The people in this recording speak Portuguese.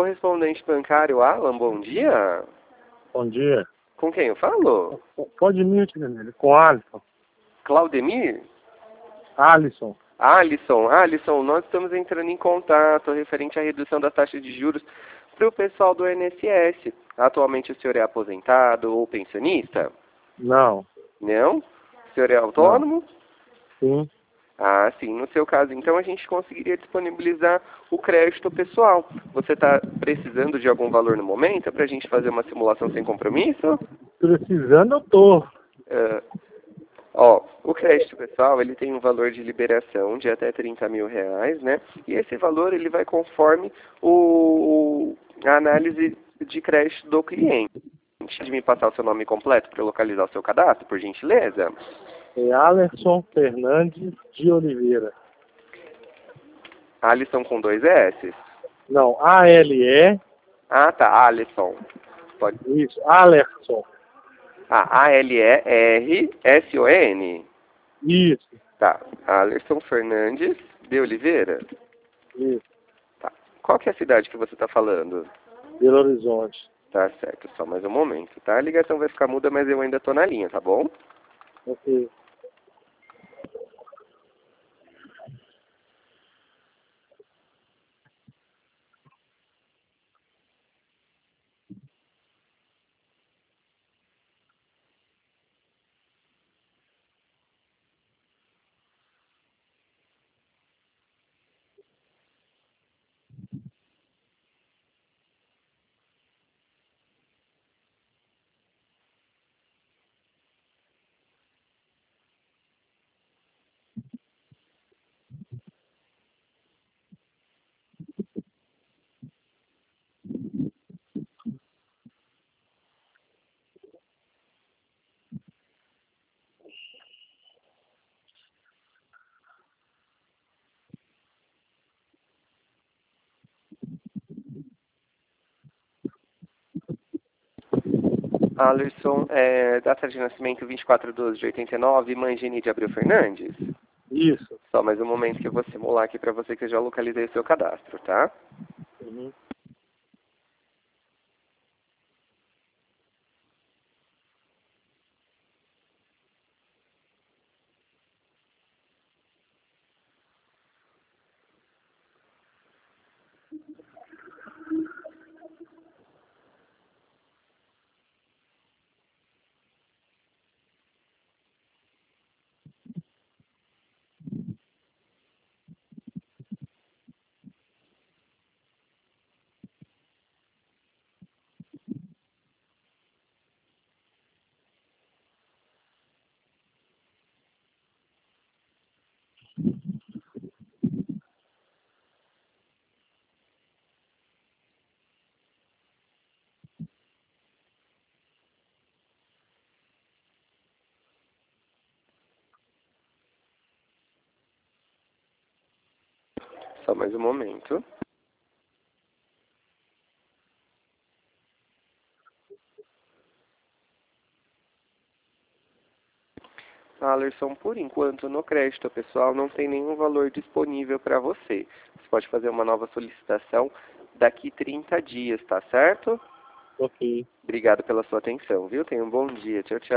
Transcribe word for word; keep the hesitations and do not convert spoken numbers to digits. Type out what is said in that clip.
Correspondente bancário Alan, bom dia. Bom dia. Com quem eu falo? Pode me entender, com Alisson. Claudemir? Alisson. Alisson, Alisson, nós estamos entrando em contato referente à redução da taxa de juros para o pessoal do I N S S. Atualmente o senhor é aposentado ou pensionista? Não. Não? O senhor é autônomo? Sim. Ah, sim. No seu caso, então, a gente conseguiria disponibilizar o crédito pessoal. Você está precisando de algum valor no momento para a gente fazer uma simulação sem compromisso? Precisando eu tô. Uh, ó, o crédito pessoal, ele tem um valor de liberação de até trinta mil reais, né? E esse valor, ele vai conforme o, a análise de crédito do cliente. Pode me passar o seu nome completo para localizar o seu cadastro, por gentileza? É Alerson Fernandes de Oliveira. Alisson com dois S? Não, A L E. Ah, tá, Alisson. Pode... Isso, Alerson. Ah, A L E R S O N? Isso. Tá, Alisson Fernandes de Oliveira? Isso. Tá. Qual que é a cidade que você está falando? Belo Horizonte. Tá certo, só mais um momento, tá? A ligação vai ficar muda, mas eu ainda tô na linha, tá bom? Ok. Alisson, é, data de nascimento vinte e quatro de doze de oitenta e nove, mãe Geni de Abreu Fernandes? Isso. Só mais um momento que eu vou simular aqui para você que eu já localizei o seu cadastro, tá? Uhum. Só mais um momento. Alisson, por enquanto, no crédito pessoal não tem nenhum valor disponível para você. Você pode fazer uma nova solicitação daqui trinta dias, tá certo? Ok. Obrigado pela sua atenção, viu? Tenha um bom dia. Tchau, tchau.